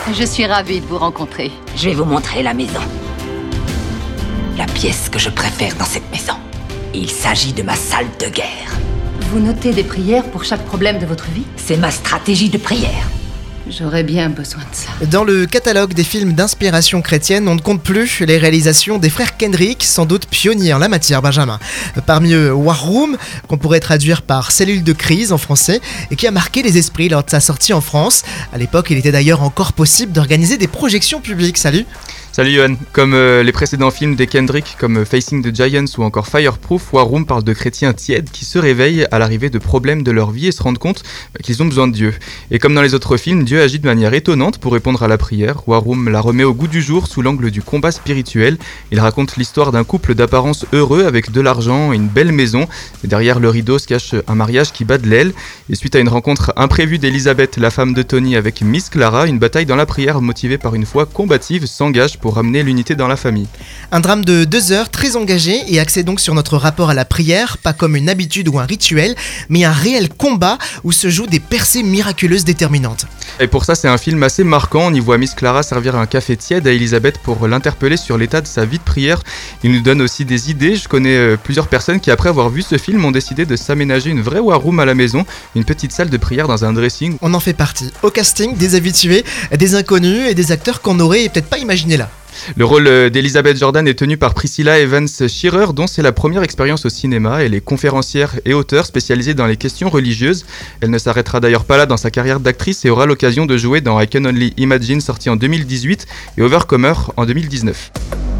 Je suis ravie de vous rencontrer. Je vais vous montrer la maison. La pièce que je préfère dans cette maison. Il s'agit de ma salle de guerre. Vous notez des prières pour chaque problème de votre vie ? C'est ma stratégie de prière. J'aurais bien besoin de ça. Dans le catalogue des films d'inspiration chrétienne, on ne compte plus les réalisations des frères Kendrick, sans doute pionniers en la matière, Benjamin. Parmi eux, War Room, qu'on pourrait traduire par cellule de crise en français, et qui a marqué les esprits lors de sa sortie en France. À l'époque, il était d'ailleurs encore possible d'organiser des projections publiques. Salut. Salut Johan. Comme les précédents films des Kendrick, comme Facing the Giants ou encore Fireproof, War Room parle de chrétiens tièdes qui se réveillent à l'arrivée de problèmes de leur vie et se rendent compte qu'ils ont besoin de Dieu. Et comme dans les autres films, Dieu agit de manière étonnante pour répondre à la prière. War Room la remet au goût du jour sous l'angle du combat spirituel. Il raconte l'histoire d'un couple d'apparence heureux avec de l'argent et une belle maison. Et derrière le rideau se cache un mariage qui bat de l'aile. Et suite à une rencontre imprévue d'Elizabeth, la femme de Tony, avec Miss Clara, une bataille dans la prière motivée par une foi combative s'engage pour ramener l'unité dans la famille. Un drame de 2 heures très engagé et axé donc sur notre rapport à la prière, pas comme une habitude ou un rituel, mais un réel combat où se jouent des percées miraculeuses déterminantes. Et pour ça, c'est un film assez marquant. On y voit Miss Clara servir un café tiède à Elisabeth pour l'interpeller sur l'état de sa vie de prière. Il nous donne aussi des idées. Je connais plusieurs personnes qui, après avoir vu ce film, ont décidé de s'aménager une vraie war room à la maison, une petite salle de prière dans un dressing. On en fait partie. Au casting, des habitués, des inconnus et des acteurs qu'on n'aurait peut-être pas imaginé là. Le rôle d'Elizabeth Jordan est tenu par Priscilla Evans Shearer, dont c'est la première expérience au cinéma. Elle est conférencière et auteure spécialisée dans les questions religieuses. Elle ne s'arrêtera d'ailleurs pas là dans sa carrière d'actrice et aura l'occasion de jouer dans I Can Only Imagine, sorti en 2018, et Overcomer en 2019.